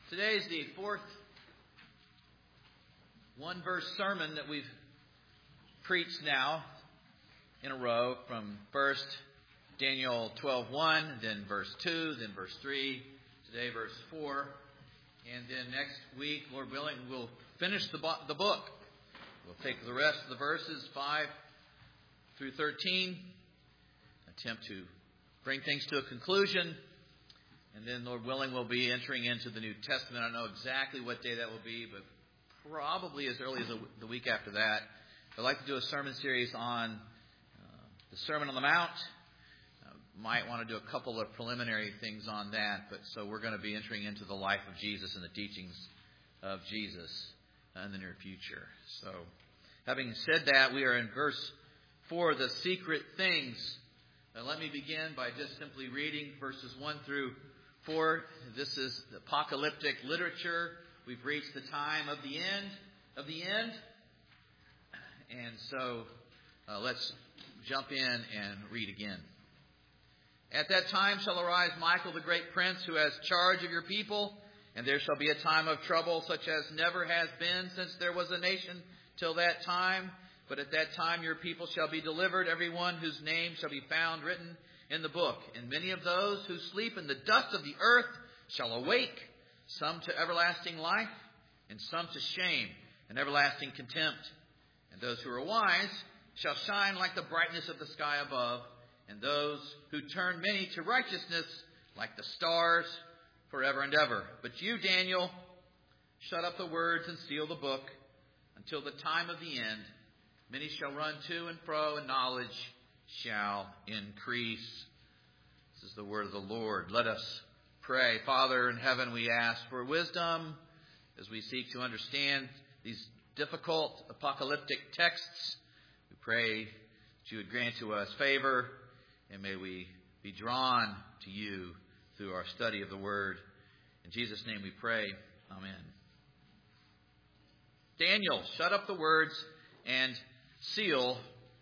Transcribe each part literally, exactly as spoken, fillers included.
Today is the fourth one-verse sermon that we've preached now in a row, from first Daniel twelve one, then verse two, then verse three, today verse four. And then next week, Lord willing, we'll finish the, bo- the book. We'll take the rest of the verses, five through thirteen, attempt to bring things to a conclusion. And then, Lord willing, we'll be entering into the New Testament. I don't know exactly what day that will be, but probably as early as the week after that. I'd like to do a sermon series on uh, the Sermon on the Mount. Uh, might want to do a couple of preliminary things on that, but so we're going to be entering into the life of Jesus and the teachings of Jesus in the near future. So, having said that, we are in verse four, the secret things. Now, let me begin by just simply reading verses one through four. This is apocalyptic literature. We've reached the time of the end of the end. And so uh, let's jump in and read again. At that time shall arise Michael the great prince, who has charge of your people, and there shall be a time of trouble such as never has been since there was a nation till that time. But at that time your people shall be delivered, every one whose name shall be found written in the book. And many of those who sleep in the dust of the earth shall awake, some to everlasting life, and some to shame and everlasting contempt. And those who are wise shall shine like the brightness of the sky above, and those who turn many to righteousness like the stars forever and ever. But you, Daniel, shut up the words and seal the book until the time of the end. Many shall run to and fro, and knowledge shall increase. This is the word of the Lord. Let us pray. Father in heaven, we ask for wisdom as we seek to understand these difficult apocalyptic texts. We pray that you would grant to us favor, and may we be drawn to you through our study of the word. In Jesus' name we pray. Amen. Daniel, shut up the words and seal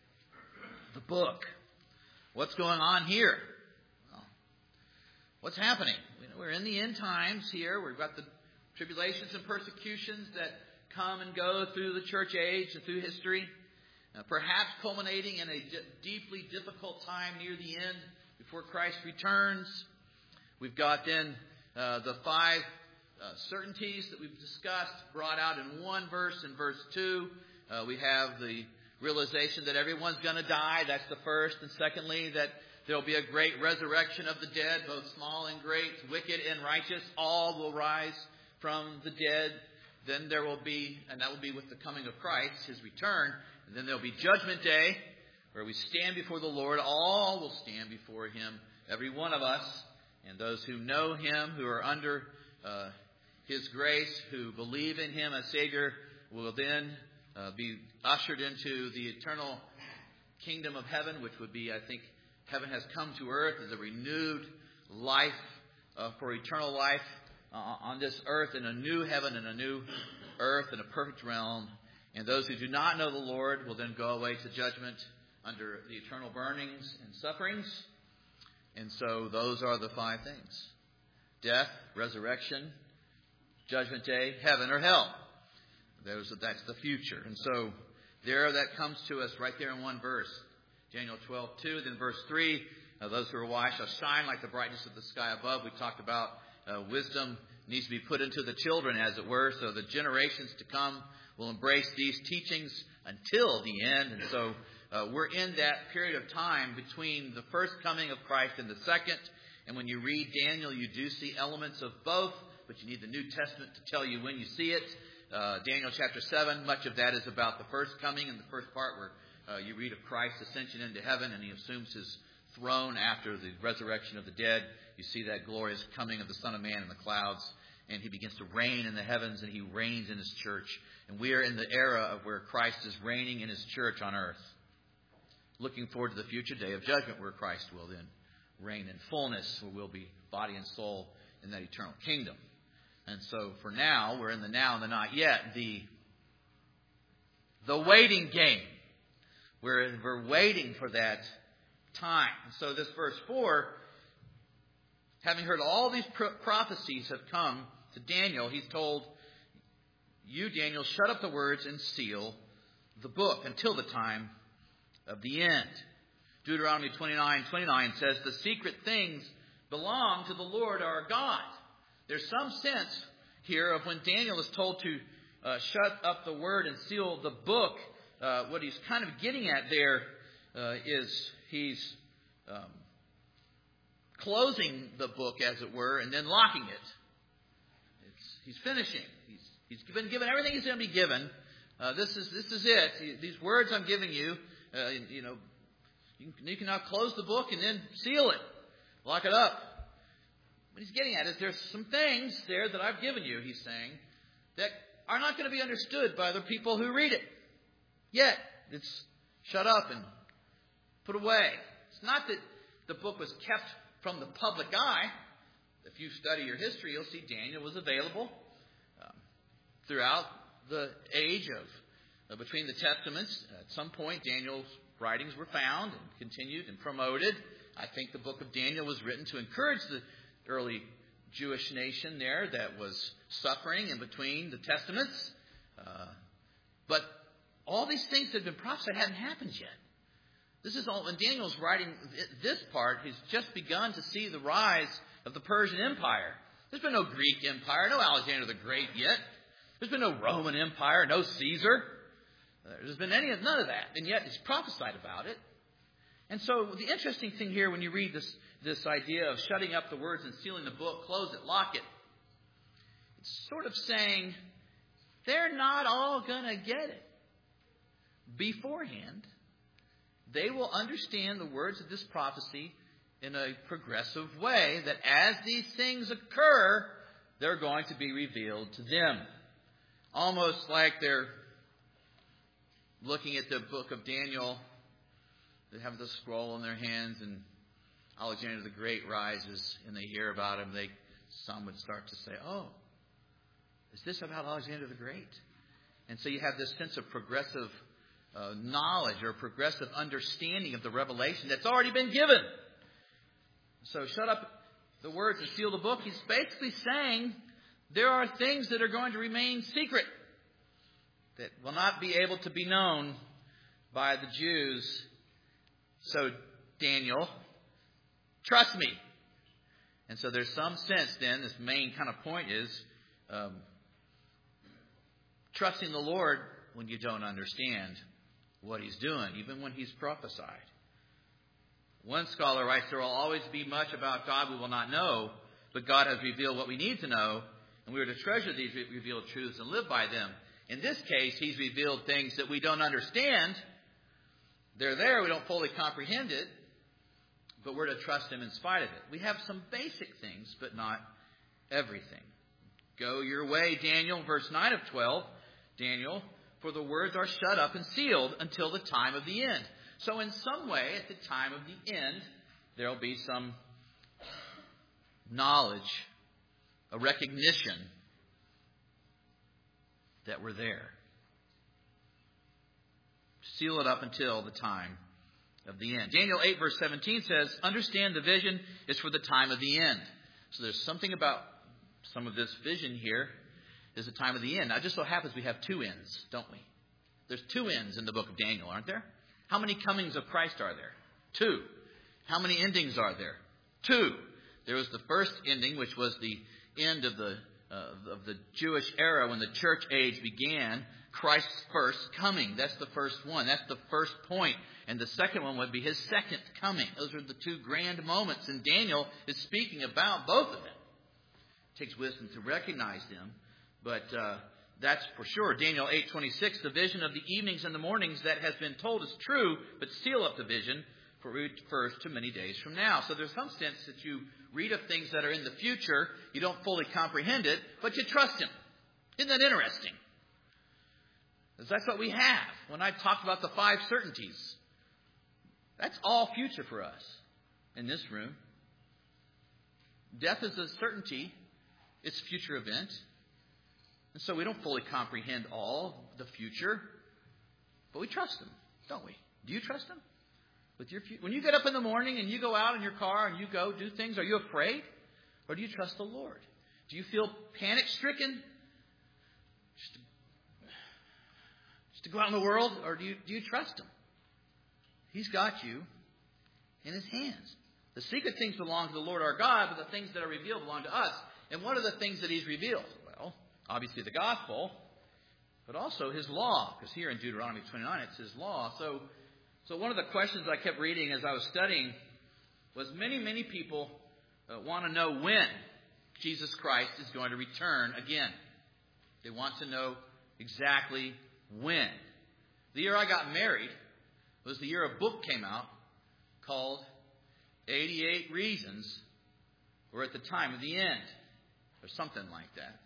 the book. What's going on here? Well, what's happening? We're in the end times here. We've got the tribulations and persecutions that come and go through the church age and through history, uh, perhaps culminating in a d- deeply difficult time near the end before Christ returns. We've got then uh, the five uh, certainties that we've discussed brought out in one verse. In verse two, uh, we have the realization that everyone's going to die. That's the first. And secondly, that there will be a great resurrection of the dead, both small and great, wicked and righteous. All will rise from the dead. Then there will be, and that will be with the coming of Christ, His return. And then there will be Judgment Day, where we stand before the Lord. All will stand before Him, every one of us. And those who know Him, who are under uh, His grace, who believe in Him as Savior, will then uh, be ushered into the eternal kingdom of heaven, which would be, I think, heaven has come to earth as a renewed life uh, for eternal life uh, on this earth, in a new heaven and a new earth in a perfect realm. And those who do not know the Lord will then go away to judgment under the eternal burnings and sufferings. And so those are the five things: death, resurrection, judgment day, heaven or hell. Those, that's the future. And so there that comes to us right there in one verse. Daniel twelve two, then verse three, uh, those who are wise shall shine like the brightness of the sky above. We talked about uh, wisdom needs to be put into the children, as it were, so the generations to come will embrace these teachings until the end. And so uh, we're in that period of time between the first coming of Christ and the second. And when you read Daniel, you do see elements of both, but you need the New Testament to tell you when you see it. Uh, Daniel chapter seven, much of that is about the first coming, and the first part where Uh, you read of Christ's ascension into heaven, and He assumes His throne after the resurrection of the dead. You see that glorious coming of the Son of Man in the clouds, and He begins to reign in the heavens, and He reigns in His church. And we are in the era of where Christ is reigning in His church on earth. Looking forward to the future day of judgment, where Christ will then reign in fullness, where we'll be body and soul in that eternal kingdom. And so for now, we're in the now and the not yet, the, the waiting game. We're, we're waiting for that time. And so this verse four, having heard all these pro- prophecies have come to Daniel, he's told, you, Daniel, shut up the words and seal the book until the time of the end. Deuteronomy twenty-nine twenty-nine says, the secret things belong to the Lord our God. There's some sense here of when Daniel is told to uh, shut up the word and seal the book, uh, what he's kind of getting at there uh, is he's um, closing the book, as it were, and then locking it. It's, he's finishing. He's, he's been given everything he's going to be given. Uh, this is this is it. These words I'm giving you, uh, you know, you can, you can now close the book and then seal it, lock it up. What he's getting at is there's some things there that I've given you, he's saying, that are not going to be understood by the people who read it. Yet, it's shut up and put away. It's not that the book was kept from the public eye. If you study your history, you'll see Daniel was available um, throughout the age of uh, between the Testaments. At some point, Daniel's writings were found and continued and promoted. I think the book of Daniel was written to encourage the early Jewish nation there that was suffering in between the Testaments. Uh, but all these things that had been prophesied hadn't happened yet. This is all, when Daniel's writing this part, he's just begun to see the rise of the Persian Empire. There's been no Greek Empire, no Alexander the Great yet. There's been no Roman Empire, no Caesar. There's been any of none of that, and yet he's prophesied about it. And so the interesting thing here, when you read this, this idea of shutting up the words and sealing the book, close it, lock it, it's sort of saying they're not all going to get it beforehand. They will understand the words of this prophecy in a progressive way, that as these things occur, they're going to be revealed to them. Almost like they're looking at the book of Daniel. They have the scroll in their hands, and Alexander the Great rises, and they hear about him. They, some would start to say, oh, is this about Alexander the Great? And so you have this sense of progressive uh, knowledge or progressive understanding of the revelation that's already been given. So shut up the words and seal the book. He's basically saying there are things that are going to remain secret, that will not be able to be known by the Jews. So, Daniel, trust me. And so there's some sense then, this main kind of point is um, trusting the Lord when you don't understand what He's doing, even when He's prophesied. One scholar writes, there will always be much about God we will not know, but God has revealed what we need to know, and we are to treasure these revealed truths and live by them. In this case, He's revealed things that we don't understand. They're there. We don't fully comprehend it. But we're to trust Him in spite of it. We have some basic things, but not everything. Go your way, Daniel, verse nine of twelve. Daniel, for the words are shut up and sealed until the time of the end. So in some way, at the time of the end, there will be some knowledge, a recognition that we're there. Seal it up until the time of the end. Daniel eight verse seventeen says, understand the vision is for the time of the end. So there's something about some of this vision here is the time of the end. Now, it just so happens we have two ends, don't we? There's two ends in the book of Daniel, aren't there? How many comings of Christ are there? Two. How many endings are there? Two. There was the first ending, which was the end of the uh, of the Jewish era when the church age began. Christ's first coming. That's the first one. That's the first point. And the second one would be His second coming. Those are the two grand moments. And Daniel is speaking about both of them. It takes wisdom to recognize them. But uh, that's for sure. Daniel eight twenty-six, the vision of the evenings and the mornings that has been told is true, but seal up the vision, for it refers to many days from now. So there's some sense that you read of things that are in the future, you don't fully comprehend it, but you trust Him. Isn't that interesting? Because that's what we have. When I talked about the five certainties, that's all future for us in this room. Death is a certainty. It's a future event. And so we don't fully comprehend all the future, but we trust Him, don't we? Do you trust Him? With your fu- when you get up in the morning and you go out in your car and you go do things, are you afraid? Or do you trust the Lord? Do you feel panic-stricken? Just to, just to go out in the world? Or do you, do you trust Him? He's got you in His hands. The secret things belong to the Lord our God, but the things that are revealed belong to us. And what are the things that He's revealed? Well, obviously the gospel, but also His law. Because here in Deuteronomy twenty-nine, it's His law. So, so one of the questions I kept reading as I was studying was many, many people uh, want to know when Jesus Christ is going to return again. They want to know exactly when. The year I got married was the year a book came out called eighty-eight Reasons We're at the Time of the End, or something like that.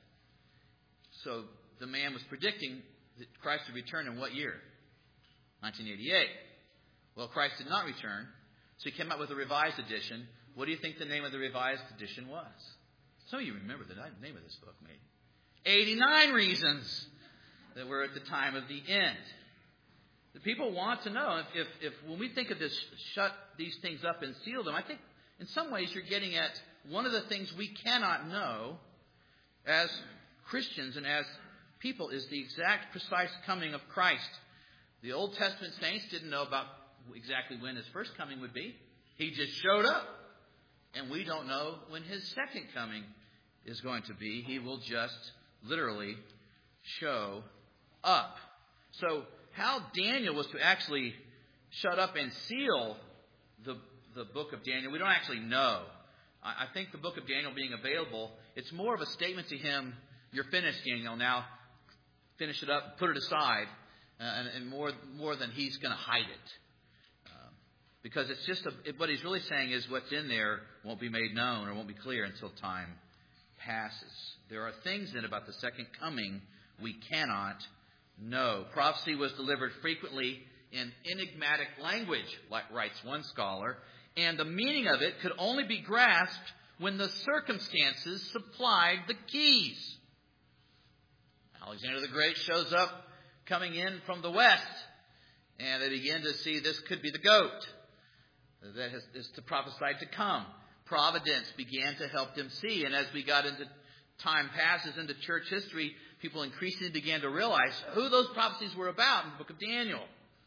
So the man was predicting that Christ would return in what year? nineteen eighty-eight. Well, Christ did not return, so he came out with a revised edition. What do you think the name of the revised edition was? Some of you remember the name of this book, maybe. eighty-nine Reasons that we're at the time of the end. The people want to know if, if, if when we think of this, shut these things up and seal them, I think in some ways you're getting at one of the things we cannot know as Christians and as people is the exact, precise coming of Christ. The Old Testament saints didn't know about exactly when His first coming would be. He just showed up. And we don't know when His second coming is going to be. He will just literally show up. So how Daniel was to actually shut up and seal the, the book of Daniel, we don't actually know. I, I think the book of Daniel being available, it's more of a statement to him, you're finished, Daniel. Now finish it up, put it aside, uh, and, and more, more than he's going to hide it. Because it's just a, what he's really saying is what's in there won't be made known or won't be clear until time passes. There are things in about the second coming we cannot know. Prophecy was delivered frequently in enigmatic language, like writes one scholar, and the meaning of it could only be grasped when the circumstances supplied the keys. Alexander the Great shows up coming in from the west, and they begin to see this could be the goat that has, is to prophesied to come. Providence began to help them see. And as we got into time passes into church history, people increasingly began to realize who those prophecies were about in the book of Daniel.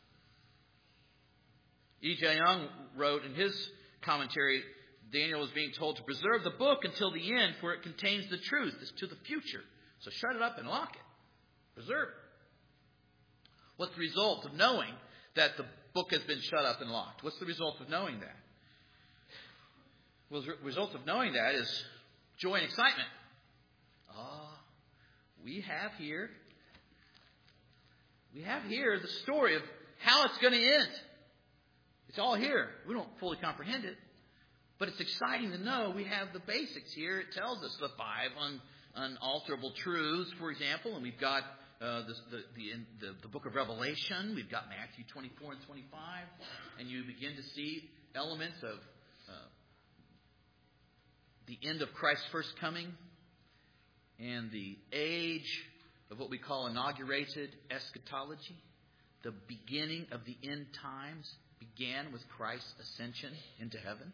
E J Young wrote in his commentary, Daniel was being told to preserve the book until the end, for it contains the truth. It's to the future. So shut it up and lock it. Preserve it. What's the result of knowing that the book has been shut up and locked? What's the result of knowing that? Well, the result of knowing that is joy and excitement. Ah, oh, we have here, we have here the story of how it's going to end. It's all here. We don't fully comprehend it, but it's exciting to know we have the basics here. It tells us the five un, unalterable truths, for example, and we've got Uh, the, the, the, the, the book of Revelation. We've got Matthew twenty-four and twenty-five. And you begin to see elements of uh, the end of Christ's first coming and the age of what we call inaugurated eschatology. The beginning of the end times began with Christ's ascension into heaven.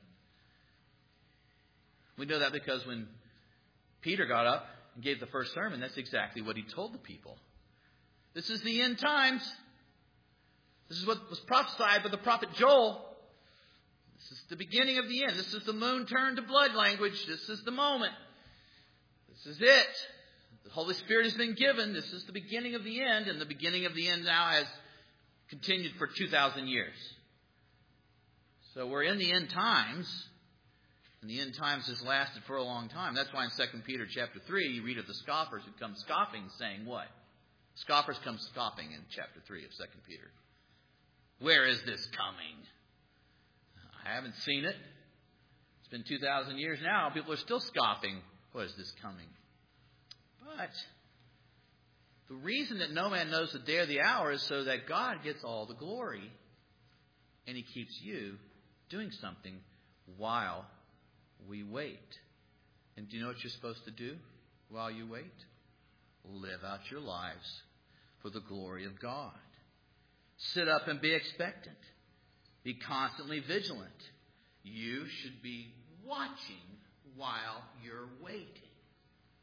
We know that because when Peter got up and gave the first sermon, that's exactly what he told the people. This is the end times. This is what was prophesied by the prophet Joel. This is the beginning of the end. This is the moon turned to blood language. This is the moment. This is it. The Holy Spirit has been given. This is the beginning of the end. And the beginning of the end now has continued for two thousand years. So we're in the end times. And the end times has lasted for a long time. That's why in Second Peter chapter three, you read of the scoffers who come scoffing, saying what? Scoffers come scoffing in chapter three of Second Peter. Where is this coming? I haven't seen it. It's been two thousand years now. People are still scoffing. What is this coming? But the reason that no man knows the day or the hour is so that God gets all the glory. And He keeps you doing something while we wait. And do you know what you're supposed to do while you wait? Live out your lives for the glory of God. Sit up and be expectant. Be constantly vigilant. You should be watching while you're waiting.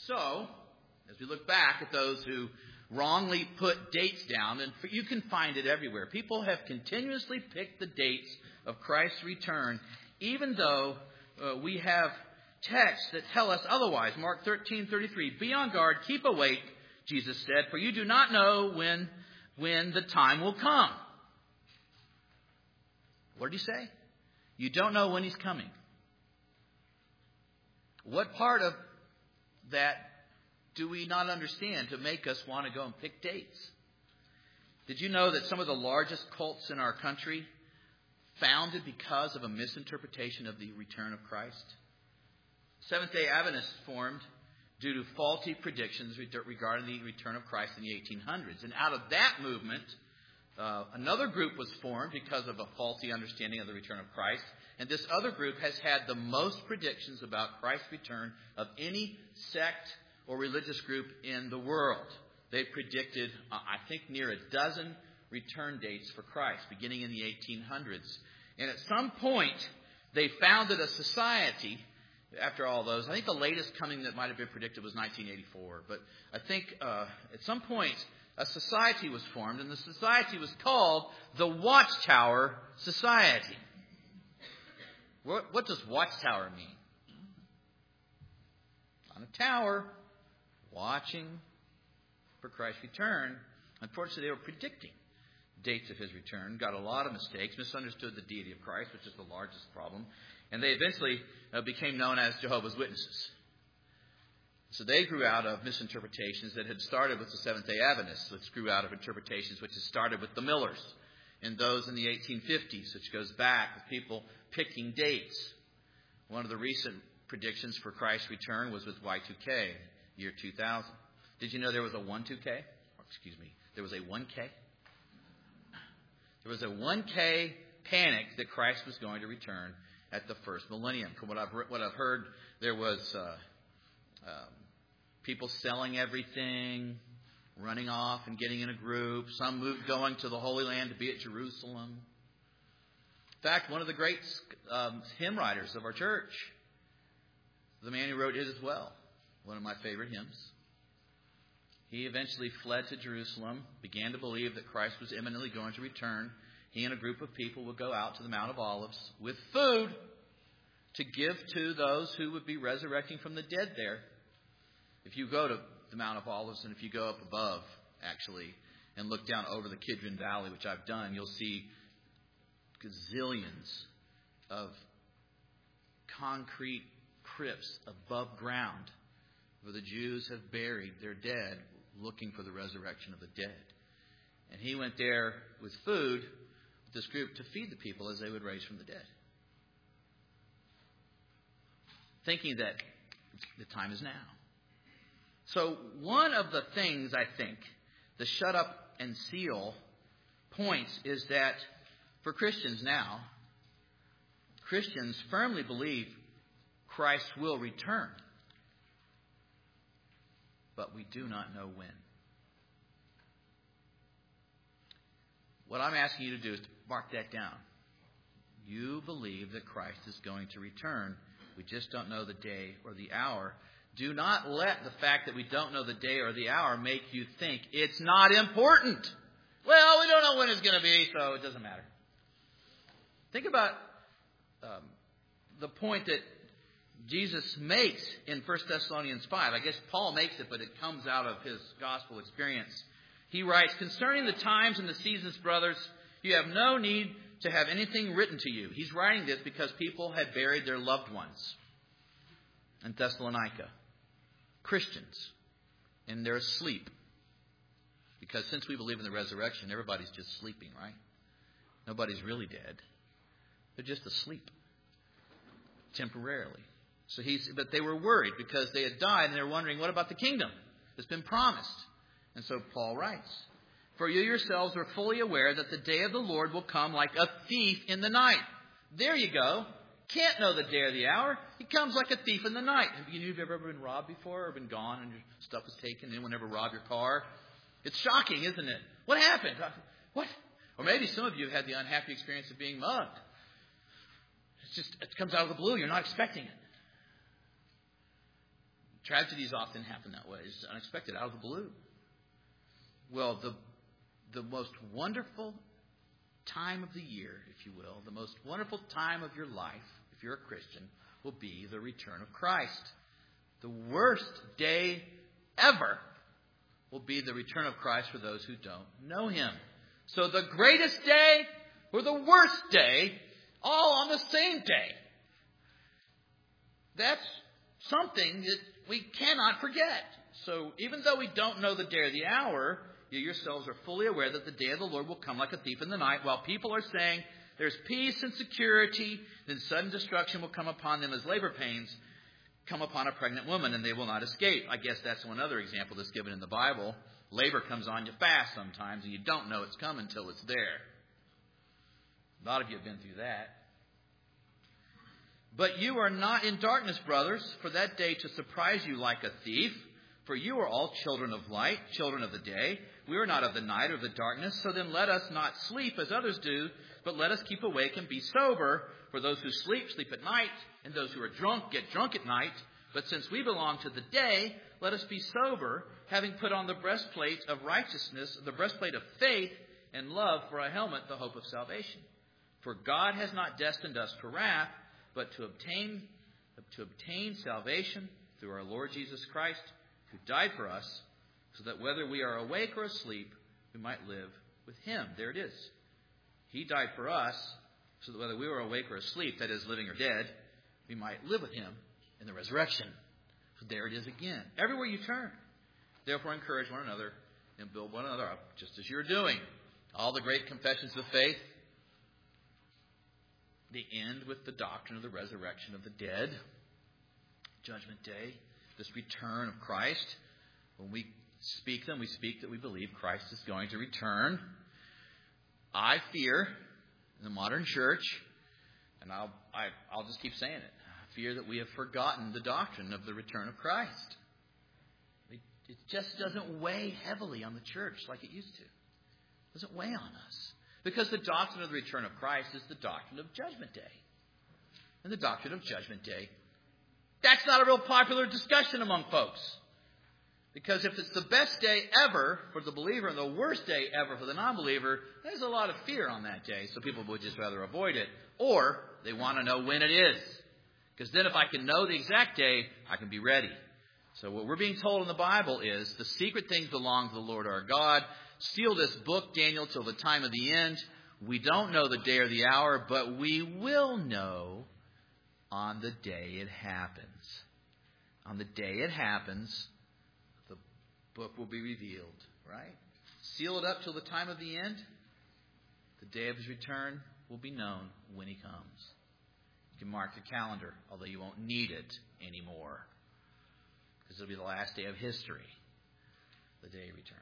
So, as we look back at those who wrongly put dates down, and you can find it everywhere. People have continuously picked the dates of Christ's return, even though uh, we have texts that tell us otherwise. Mark thirteen thirty-three, be on guard, keep awake, Jesus said, for you do not know when, when the time will come. What did he say? You don't know when he's coming. What part of that do we not understand to make us want to go and pick dates? Did you know that some of the largest cults in our country founded because of a misinterpretation of the return of Christ? Seventh-day Adventists formed due to faulty predictions regarding the return of Christ in the eighteen hundreds. And out of that movement, uh, another group was formed because of a faulty understanding of the return of Christ. And this other group has had the most predictions about Christ's return of any sect or religious group in the world. They predicted, uh, I think, near a dozen return dates for Christ, beginning in the eighteen hundreds. And at some point, they founded a society. After all those, I think the latest coming that might have been predicted was nineteen eighty-four. But I think uh, at some point, a society was formed, and the society was called the Watchtower Society. What, what does Watchtower mean? On a tower, watching for Christ's return. Unfortunately, they were predicting dates of his return, got a lot of mistakes, misunderstood the deity of Christ, which is the largest problem. And they eventually uh, became known as Jehovah's Witnesses. So they grew out of misinterpretations that had started with the Seventh-day Adventists, which grew out of interpretations which had started with the Millers, and those in the eighteen fifties, which goes back with people picking dates. One of the recent predictions for Christ's return was with Y two K, year two thousand. Did you know there was a one two K? Or, excuse me, there was a one K? There was a one K panic that Christ was going to return at the first millennium. From what I've what I've heard, there was uh, um, people selling everything, running off and getting in a group. Some moved going to the Holy Land to be at Jerusalem. In fact, one of the great um, hymn writers of our church, the man who wrote it as well, one of my favorite hymns, he eventually fled to Jerusalem, began to believe that Christ was imminently going to return. He and a group of people would go out to the Mount of Olives with food to give to those who would be resurrecting from the dead there. If you go to the Mount of Olives, and if you go up above, actually, and look down over the Kidron Valley, which I've done, you'll see gazillions of concrete crypts above ground where the Jews have buried their dead, looking for the resurrection of the dead. And he went there with food, with this group, to feed the people as they would raise from the dead. Thinking that the time is now. So one of the things, I think, the shut up and seal points is that for Christians now, Christians firmly believe Christ will return. But we do not know when. What I'm asking you to do is to mark that down. You believe that Christ is going to return. We just don't know the day or the hour. Do not let the fact that we don't know the day or the hour make you think it's not important. Well, we don't know when it's going to be, so it doesn't matter. Think about um, the point that Jesus makes in First Thessalonians five. I guess Paul makes it, but it comes out of his gospel experience. He writes, concerning the times and the seasons, brothers, you have no need to have anything written to you. He's writing this because people had buried their loved ones in Thessalonica. Christians. And they're asleep. Because since we believe in the resurrection, everybody's just sleeping, right? Nobody's really dead. They're just asleep. Temporarily. So he's, but they were worried because they had died and they were wondering, what about the kingdom that's been promised? And so Paul writes, for you yourselves are fully aware that the day of the Lord will come like a thief in the night. There you go. Can't know the day or the hour. He comes like a thief in the night. Have you ever been robbed before or been gone and your stuff was taken? Anyone ever robbed your car? It's shocking, isn't it? What happened? What? Or maybe some of you have had the unhappy experience of being mugged. It's just, it comes out of the blue. You're not expecting it. Tragedies often happen that way. It's unexpected, out of the blue. Well, the the most wonderful time of the year, if you will, the most wonderful time of your life, if you're a Christian, will be the return of Christ. The worst day ever will be the return of Christ for those who don't know Him. So the greatest day or the worst day, all on the same day. That's something that we cannot forget. So even though we don't know the day or the hour, you yourselves are fully aware that the day of the Lord will come like a thief in the night. While people are saying there's peace and security, then sudden destruction will come upon them as labor pains come upon a pregnant woman, and they will not escape. I guess that's one other example that's given in the Bible. Labor comes on you fast sometimes, and you don't know it's coming until it's there. A lot of you have been through that. But you are not in darkness, brothers, for that day to surprise you like a thief. For you are all children of light, children of the day. We are not of the night or the darkness. So then let us not sleep as others do, but let us keep awake and be sober. For those who sleep, sleep at night, and those who are drunk get drunk at night. But since we belong to the day, let us be sober, having put on the breastplate of righteousness, the breastplate of faith, and love for a helmet, the hope of salvation. For God has not destined us for wrath, but to obtain to obtain salvation through our Lord Jesus Christ, who died for us, so that whether we are awake or asleep, we might live with Him. There it is. He died for us, so that whether we were awake or asleep, that is, living or dead, we might live with Him in the resurrection. So there it is again. Everywhere you turn. Therefore, encourage one another and build one another up, just as you're doing. All the great confessions of faith, they end with the doctrine of the resurrection of the dead, Judgment Day, this return of Christ. When we speak them, we speak that we believe Christ is going to return. I fear in the modern church, and I'll I, I'll just keep saying it, I fear that we have forgotten the doctrine of the return of Christ. It, it just doesn't weigh heavily on the church like it used to. It doesn't weigh on us. Because the doctrine of the return of Christ is the doctrine of Judgment Day. And the doctrine of Judgment Day, that's not a real popular discussion among folks. Because if it's the best day ever for the believer and the worst day ever for the non-believer, there's a lot of fear on that day. So people would just rather avoid it. Or they want to know when it is. Because then if I can know the exact day, I can be ready. So what we're being told in the Bible is the secret things belong to the Lord our God. Seal this book, Daniel, till the time of the end. We don't know the day or the hour, but we will know on the day it happens. On the day it happens, the book will be revealed, right? Seal it up till the time of the end. The day of His return will be known when He comes. You can mark your calendar, although you won't need it anymore. Because it'll be the last day of history, the day He returns.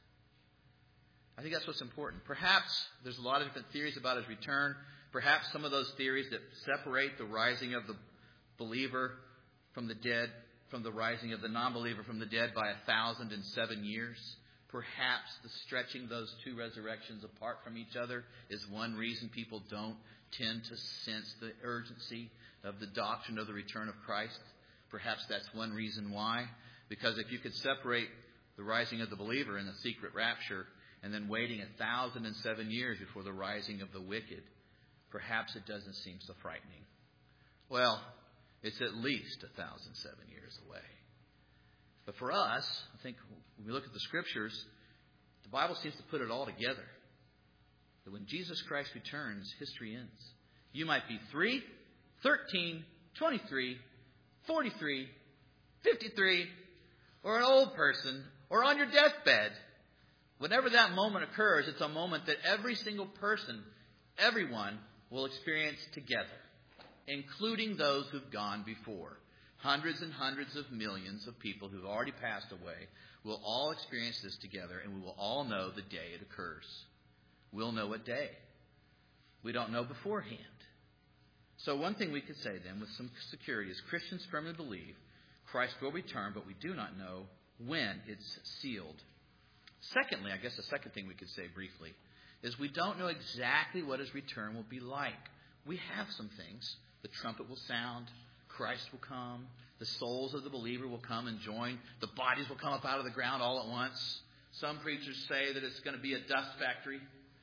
I think that's what's important. Perhaps there's a lot of different theories about His return. Perhaps some of those theories that separate the rising of the believer from the dead, from the rising of the non-believer from the dead by a thousand and seven years. Perhaps the stretching those two resurrections apart from each other is one reason people don't tend to sense the urgency of the doctrine of the return of Christ. Perhaps that's one reason why. Because if you could separate the rising of the believer and the secret rapture, and then waiting a thousand and seven years before the rising of the wicked, perhaps it doesn't seem so frightening. Well, it's at least a thousand seven years away. But for us, I think when we look at the Scriptures, the Bible seems to put it all together. That when Jesus Christ returns, history ends. You might be three, thirteen, twenty-three, forty-three, fifty-three, or an old person, or on your deathbed. Whenever that moment occurs, it's a moment that every single person, everyone, will experience together, including those who've gone before. Hundreds and hundreds of millions of people who've already passed away will all experience this together, and we will all know the day it occurs. We'll know what day. We don't know beforehand. So one thing we could say then with some security is Christians firmly believe Christ will return, but we do not know when it's sealed. Secondly, I guess the second thing we could say briefly is we don't know exactly what His return will be like. We have some things. The trumpet will sound. Christ will come. The souls of the believer will come and join. The bodies will come up out of the ground all at once. Some preachers say that it's going to be a dust factory.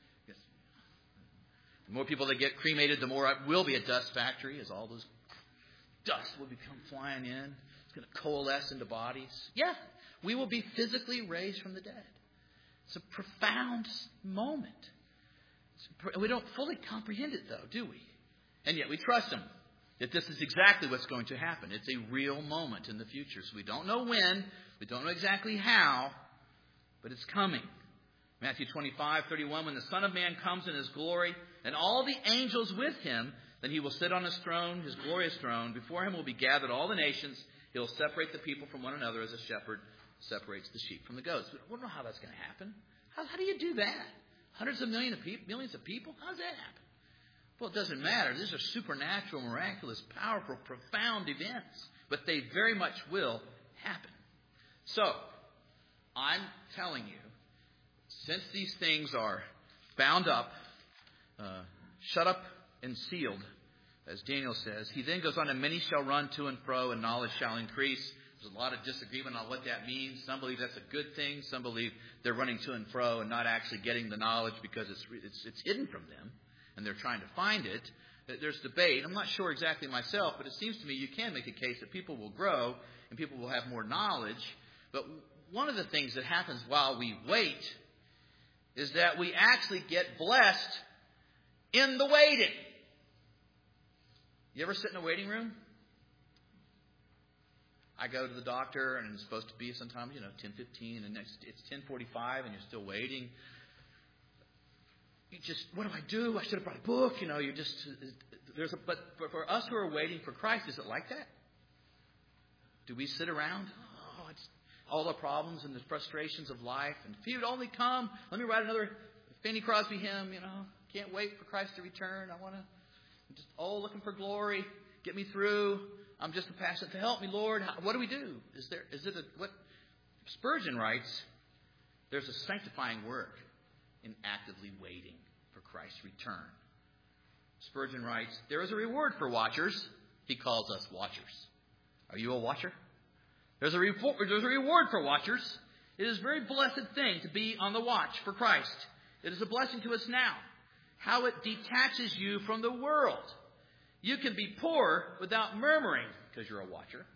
The more people that get cremated, the more it will be a dust factory, as all those dust will become flying in. It's going to coalesce into bodies. Yeah, we will be physically raised from the dead. It's a profound moment. It's, we don't fully comprehend it, though, do we? And yet we trust Him that this is exactly what's going to happen. It's a real moment in the future. So we don't know when, we don't know exactly how, but it's coming. Matthew twenty-five, thirty-one, when the Son of Man comes in His glory, and all the angels with Him, then He will sit on His throne, His glorious throne. Before Him will be gathered all the nations. He will separate the people from one another as a shepherd separates the sheep from the goats. We don't know how that's going to happen. How, how do you do that? Hundreds of millions of people, millions of people? How does that happen? Well, it doesn't matter. These are supernatural, miraculous, powerful, profound events. But they very much will happen. So, I'm telling you, since these things are bound up, uh, shut up and sealed, as Daniel says, he then goes on, and many shall run to and fro, and knowledge shall increase. There's a lot of disagreement on what that means. Some believe that's a good thing. Some believe they're running to and fro and not actually getting the knowledge because it's it's, it's hidden from them, and they're trying to find it. There's debate. I'm not sure exactly myself, but it seems to me you can make a case that people will grow and people will have more knowledge. But one of the things that happens while we wait is that we actually get blessed in the waiting. You ever sit in a waiting room? I go to the doctor, and it's supposed to be sometimes, you know, ten fifteen, and next it's ten forty-five, and you're still waiting. You just, what do I do? I should have brought a book. You know, you just, there's a, but for, for us who are waiting for Christ, is it like that? Do we sit around? Oh, it's all the problems and the frustrations of life. And if He would only come, let me write another Fanny Crosby hymn, you know. Can't wait for Christ to return. I want to, I'm just, oh, looking for glory. Get me through. I'm just a pastor to help me, Lord. How, what do we do? Is there, is it a, what Spurgeon writes, there's a sanctifying work in actively waiting for Christ's return. Spurgeon writes, there is a reward for watchers. He calls us watchers. Are you a watcher? There's a, reward, there's a reward for watchers. It is a very blessed thing to be on the watch for Christ. It is a blessing to us now. How it detaches you from the world. You can be poor without murmuring because you're a watcher.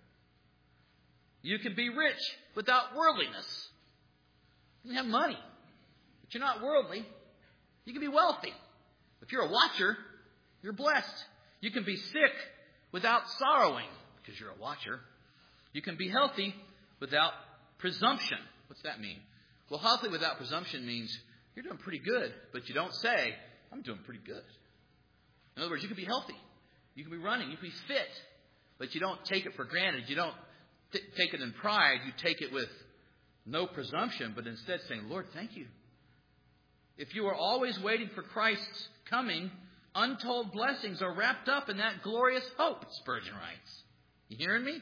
You can be rich without worldliness. You can have money, but you're not worldly. You can be wealthy. If you're a watcher, you're blessed. You can be sick without sorrowing because you're a watcher. You can be healthy without presumption. What's that mean? Well, healthy without presumption means you're doing pretty good, but you don't say, I'm doing pretty good. In other words, you can be healthy. You can be running. You can be fit. But you don't take it for granted. You don't th- take it in pride. You take it with no presumption, but instead saying, Lord, thank you. If you are always waiting for Christ's coming, untold blessings are wrapped up in that glorious hope, Spurgeon writes. You hearing me?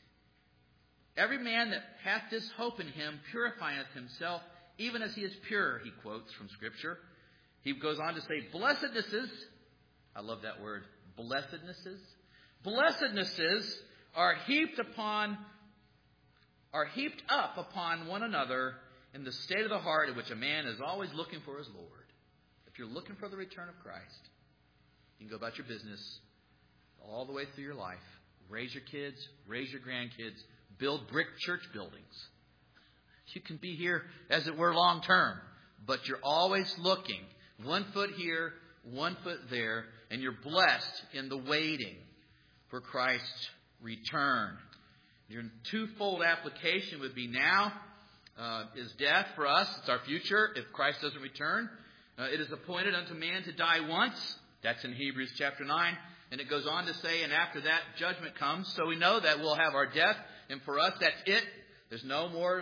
Every man that hath this hope in him purifieth himself, even as he is pure, he quotes from Scripture. He goes on to say, blessednesses, I love that word, blessednesses. Blessednesses are heaped upon, are heaped up upon one another in the state of the heart in which a man is always looking for his Lord. If you're looking for the return of Christ, you can go about your business all the way through your life. Raise your kids, raise your grandkids, build brick church buildings. You can be here, as it were, long term, but you're always looking. One foot here, one foot there, and you're blessed in the waiting for Christ's return. Your twofold application would be now uh, is death for us. It's our future if Christ doesn't return. Uh, it is appointed unto man to die once. That's in Hebrews chapter nine. And it goes on to say, and after that judgment comes. So we know that we'll have our death. And for us, that's it. There's no more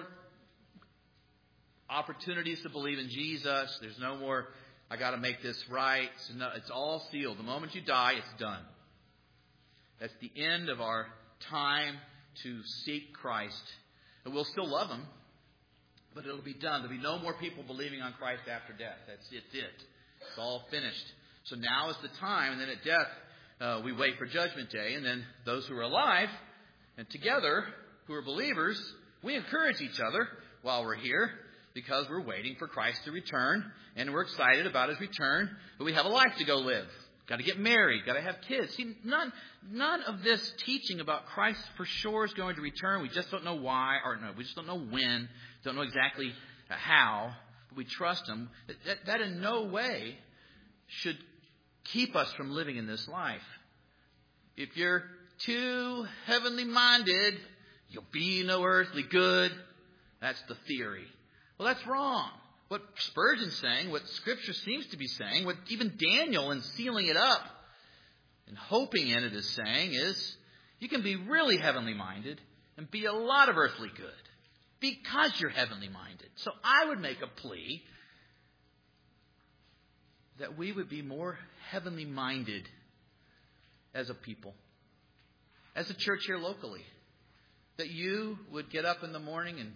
opportunities to believe in Jesus. There's no more, I got to make this right. So no, it's all sealed. The moment you die, it's done. That's the end of our time to seek Christ. And we'll still love Him, but it'll be done. There'll be no more people believing on Christ after death. That's it. It's, it. It's all finished. So now is the time. And then at death, uh, we wait for Judgment Day. And then those who are alive And together, who are believers, we encourage each other while we're here because we're waiting for Christ to return, and we're excited about His return, but we have a life to go live. Got to get married, got to have kids. See, none, none of this teaching about Christ for sure is going to return. We just don't know why, or no, we just don't know when, don't know exactly how, but we trust Him. That, that in no way should keep us from living in this life. If you're too heavenly minded, you'll be no earthly good. That's the theory. Well, that's wrong. What Spurgeon's saying, what Scripture seems to be saying, what even Daniel in sealing it up and hoping in it is saying is, you can be really heavenly minded and be a lot of earthly good because you're heavenly minded. So I would make a plea that we would be more heavenly minded as a people, as a church here locally. That you would get up in the morning and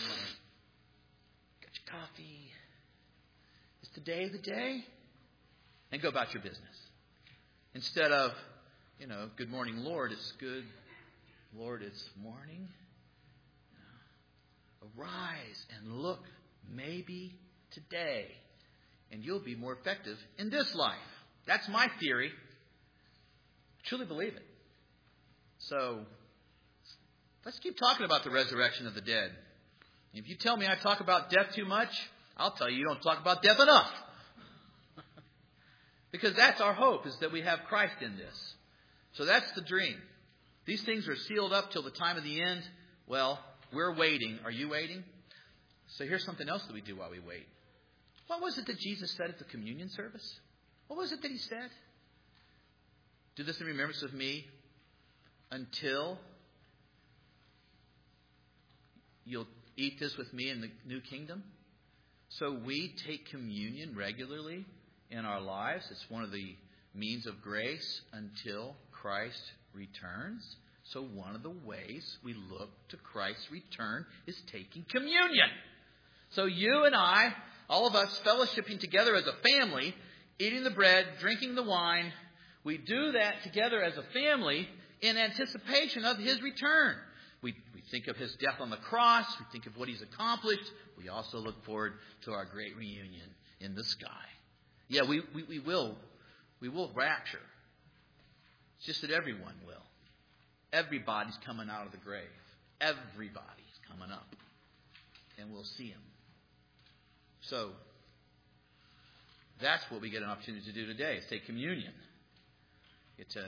get your coffee. Is today the day? And go about your business. Instead of, you know, good morning, Lord, it's good. Lord, it's morning. You know, arise and look, maybe today. And you'll be more effective in this life. That's my theory. I truly believe it. So, let's keep talking about the resurrection of the dead. If you tell me I talk about death too much, I'll tell you you don't talk about death enough. Because that's our hope, is that we have Christ in this. So that's the dream. These things are sealed up till the time of the end. Well, we're waiting. Are you waiting? So here's something else that we do while we wait. What was it that Jesus said at the communion service? What was it that He said? Do this in remembrance of me until you'll eat this with me in the new kingdom. So we take communion regularly in our lives. It's one of the means of grace until Christ returns. So one of the ways we look to Christ's return is taking communion. So you and I, all of us fellowshipping together as a family, eating the bread, drinking the wine, we do that together as a family in anticipation of His return. We, we think of His death on the cross. We think of what He's accomplished. We also look forward to our great reunion in the sky. Yeah, we, we, we will we will rapture. It's just that everyone will. Everybody's coming out of the grave. Everybody's coming up. And we'll see Him. So, that's what we get an opportunity to do today, is take communion. Get to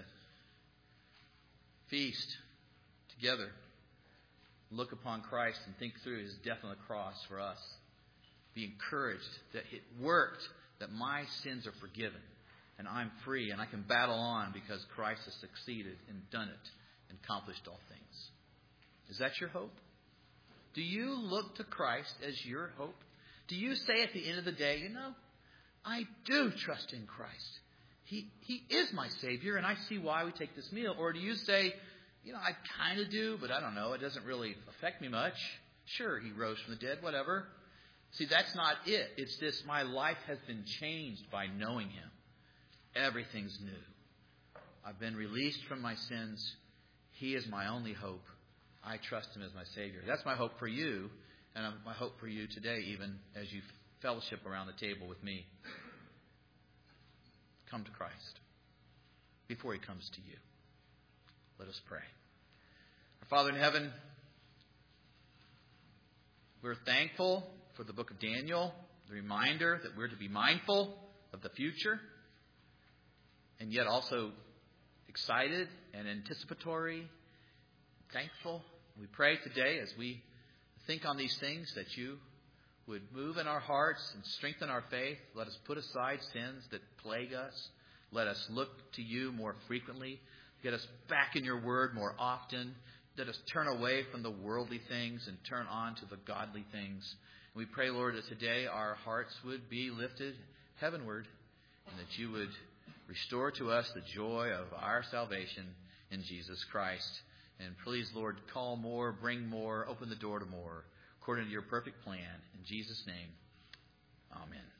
feast together. Look upon Christ and think through His death on the cross for us. Be encouraged that it worked, that my sins are forgiven, and I'm free, and I can battle on because Christ has succeeded and done it and accomplished all things. Is that your hope? Do you look to Christ as your hope? Do you say at the end of the day, you know, I do trust in Christ. He He is my Savior, and I see why we take this meal. Or do you say, you know, I kind of do, but I don't know. It doesn't really affect me much. Sure, He rose from the dead, whatever. See, that's not it. It's this, my life has been changed by knowing Him. Everything's new. I've been released from my sins. He is my only hope. I trust Him as my Savior. That's my hope for you, and my hope for you today, even as you fellowship around the table with me. Come to Christ before He comes to you. Let us pray. Our Father in heaven, we're thankful for the book of Daniel, the reminder that we're to be mindful of the future, and yet also excited and anticipatory, thankful. We pray today as we think on these things that You would move in our hearts and strengthen our faith. Let us put aside sins that plague us. Let us look to You more frequently. Get us back in Your word more often. Let us turn away from the worldly things and turn on to the godly things. And we pray, Lord, that today our hearts would be lifted heavenward and that You would restore to us the joy of our salvation in Jesus Christ. And please, Lord, call more, bring more, open the door to more, according to Your perfect plan. In Jesus' name, amen.